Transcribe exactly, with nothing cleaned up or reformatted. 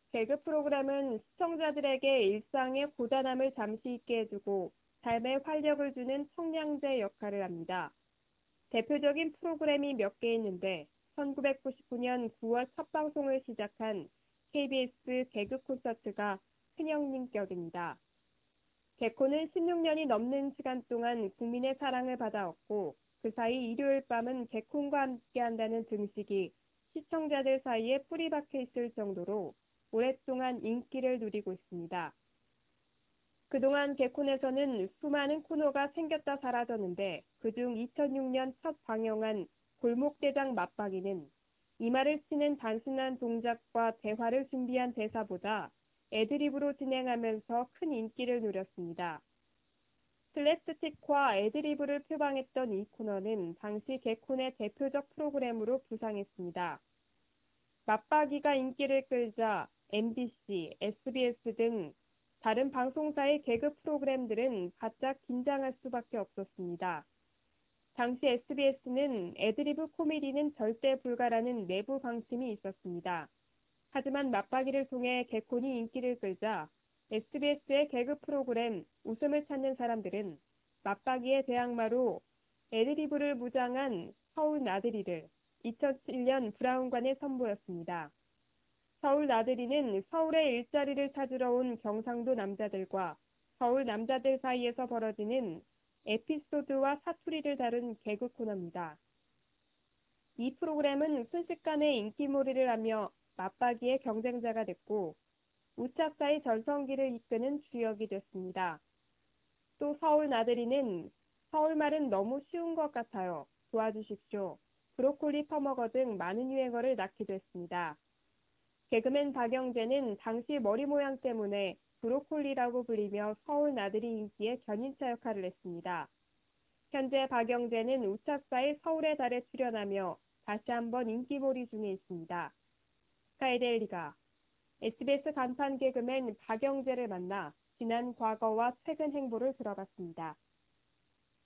개그 프로그램은 시청자들에게 일상의 고단함을 잠시 잊게 해주고 삶에 활력을 주는 청량제 역할을 합니다. 대표적인 프로그램이 몇 개 있는데 천구백구십구 년 구월 첫 방송을 시작한 케이비에스 개그 콘서트가 큰형님격입니다. 개콘은 십육 년이 넘는 시간 동안 국민의 사랑을 받아왔고 그 사이 일요일 밤은 개콘과 함께한다는 등식이 시청자들 사이에 뿌리 박혀 있을 정도로 오랫동안 인기를 누리고 있습니다. 그동안 개콘에서는 수많은 코너가 생겼다 사라졌는데 그중 이천육 년 첫 방영한 골목대장 맞박이는 이마를 치는 단순한 동작과 대화를 준비한 대사보다 애드립으로 진행하면서 큰 인기를 누렸습니다. 슬랩스틱과 애드리브를 표방했던 이 코너는 당시 개콘의 대표적 프로그램으로 부상했습니다. 맞박이가 인기를 끌자 엠비씨, 에스비에스 등 다른 방송사의 개그 프로그램들은 바짝 긴장할 수밖에 없었습니다. 당시 에스비에스는 애드리브 코미디는 절대 불가라는 내부 방침이 있었습니다. 하지만 맞박이를 통해 개콘이 인기를 끌자 에스비에스의 개그 프로그램 웃음을 찾는 사람들은 맞박이의 대항마로 애드리브를 무장한 서울 나들이를 이천칠 년 브라운관에 선보였습니다. 서울 나들이는 서울의 일자리를 찾으러 온 경상도 남자들과 서울 남자들 사이에서 벌어지는 에피소드와 사투리를 다룬 개그 코너입니다. 이 프로그램은 순식간에 인기몰이를 하며 맞박이의 경쟁자가 됐고 우차사의 전성기를 이끄는 주역이 됐습니다. 또 서울 나들이는 서울말은 너무 쉬운 것 같아요. 도와주십시오. 브로콜리 퍼먹어 등 많은 유행어를 낳기도 했습니다. 개그맨 박영재는 당시 머리 모양 때문에 브로콜리라고 불리며 서울 나들이 인기의 견인차 역할을 했습니다. 현재 박영재는 우차사의 서울의 달에 출연하며 다시 한번 인기몰이 중에 있습니다. 스카이데일리가 에스비에스 간판 개그맨 박영재를 만나 지난 과거와 최근 행보를 들어봤습니다.